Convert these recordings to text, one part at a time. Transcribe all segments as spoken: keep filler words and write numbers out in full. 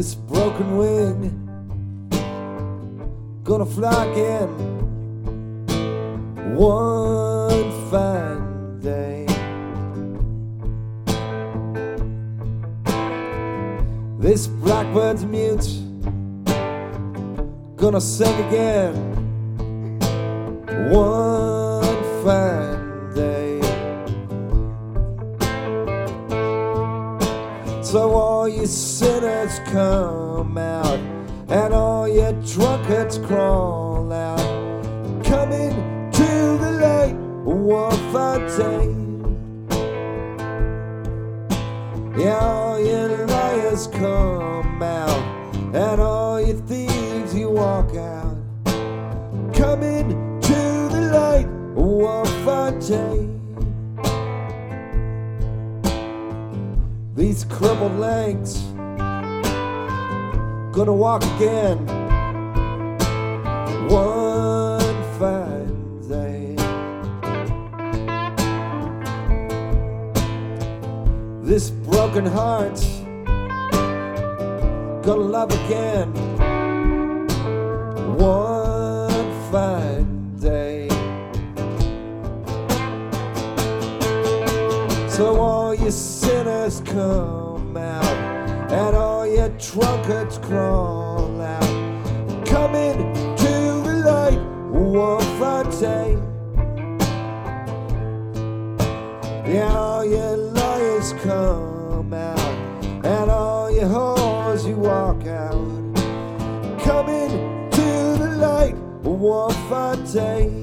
This broken wing gonna fly again one fine day. This blackbird's mute gonna sing again one fine day. So all you sinners come out, and all you drunkards crawl out. Come into the light one fine day. Yeah, all you liars come out, and all you thieves you walk out. Come into the light one fine day. These crippled legs gonna walk again one fine day. This broken heart gonna love again one fine day. So all you sinners come out, and all you drunkards crawl out. Come into the light one fine day. Yeah, all you liars come out, and all you whores you walk out. Come into the light one fine day.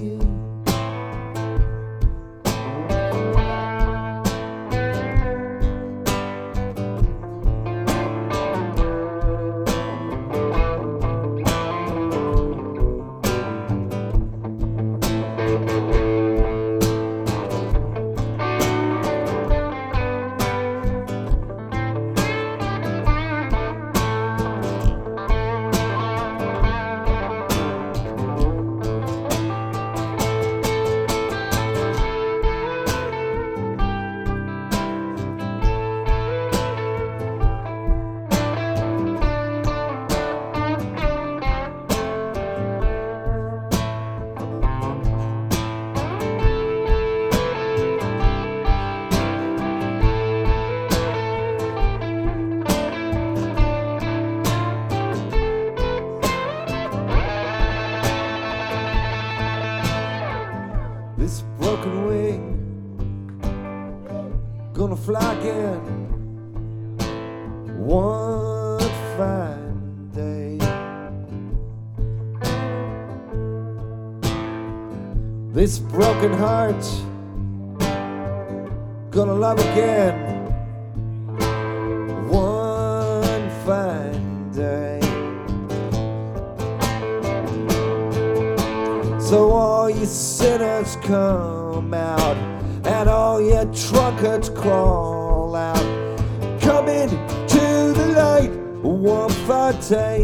This broken wing gonna fly again one fine day. This broken heart gonna love again one fine day. So all you sinners come out, and all you drunkards crawl out. Come into the light one fine day.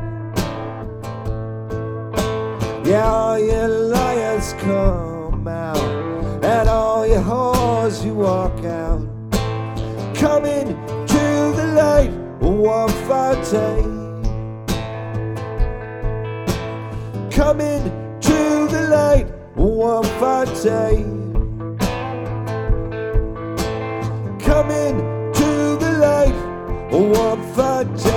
Yeah, all you liars come out, and all you whores you walk out. Come into the light one fine day. Come in to the light one fine day. Come in to the light one fine day.